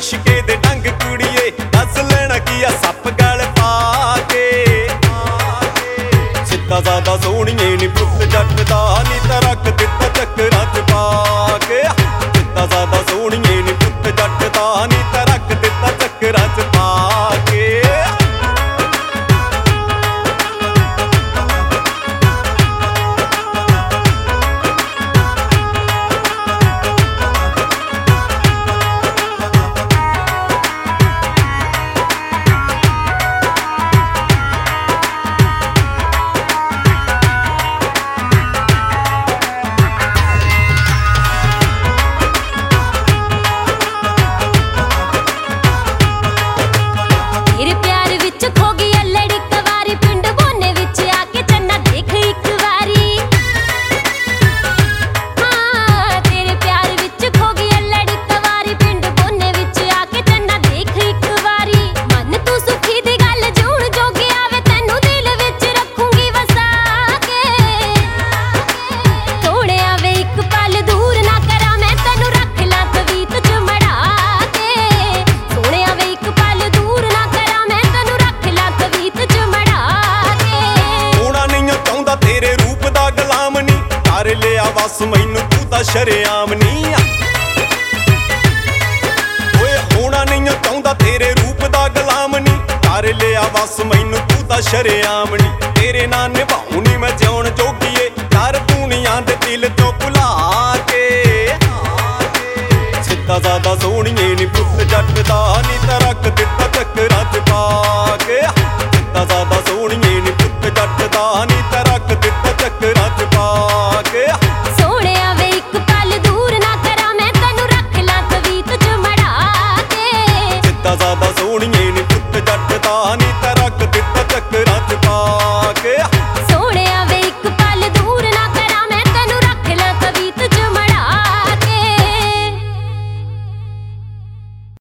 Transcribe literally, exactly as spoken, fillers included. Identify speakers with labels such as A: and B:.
A: ਇਸ਼ਕੇ ਦੇ ਡੰਗ ਕੁੜੀਏ ਦੱਸ ਲੈਣਾ ਕੀ ਆ ਸੱਪ ਗਲ ਪਾ ਕੇ ਸਿੱਧਾ ਜ਼ਿਆਦਾ ਸੋਹਣੀਏ ਨੀ ਪੁੱਤ ਜੱਟ ਦਾ ਨੀ ਤਾਂ ਰੱਖ ਦਿੱਤਾ ਚੱਕਰਾਂ ਚ ਪਾ ਕੇ ਸਿੱਧਾ ਜ਼ਿਆਦਾ ਸੋਹਣੀਏ ਨੀ ਪੁੱਤ ਜੱਟ ਦਾ ਨੀ ਤਾਂ ਰੱਖ ਦਿੱਤਾ ਚੱਕਰਾਂ ਚ ਪਾ ਕੇ ਲਿਆ ਵਸ ਮੈਨੂੰ ਤੂੰ ਤਾਂ ਸ਼ਰੇਆਮ ਨੀ ਆ ਓਏ ਹੋਣਾ ਨਹੀਂ ਚਾਹੁੰਦਾ ਤੇਰੇ ਰੂਪ ਦਾ ਗੁਲਾਮ ਨੀ ਕਰ ਲਿਆ ਵਸ ਮੈਨੂੰ ਤੂੰ ਤਾਂ ਸ਼ਰੇਆਮ ਨੀ ਤੇਰੇ ਨਾਲ ਨਿਭਾਉ ਨੀ ਮੈਂ ਜਿਉਣ ਜੋਗੀਏ ਯਾਰ ਦੁਨੀਆਂ ਦੇ ਦਿਲ ਤੋਂ ਭੁਲਾ ਕੇ ਸਿੱਧਾ ਜ਼ਿਆਦਾ ਸੋਹਣੀਏ ਨੀ ਪੁੱਤ ਜੱਟ ਦਾ ਨੀ ਤਾਂ ਰੱਖ ਦਿੱਤਾ ਚੱਕਰਾਂ ਚ ਪਾ ਕੇ ਸਿੱਧਾ ਜ਼ਿਆਦਾ ਸੋਹਣੀਏ ਨੀ ਪੁੱਤ ਜੱਟ ਦਾ ਨੀ ਤਾਂ ਰੱਖ ਦਿੱਤਾ ਚੱਕਰਾਂ ਚ ਪਾ ਕੇ
B: ਸੋਹਣਿਆ ਵੇ ਇੱਕ ਪਲ ਦੂਰ ਨਾ ਕਰਾਂ ਮੈਂ ਤੈਨੂੰ ਰੱਖ ਲਾਂ ਤਵੀਤ ਚ ਮੜਾ ਕੇ
A: ਸਿੱਧਾ ਜ਼ਿਆਦਾ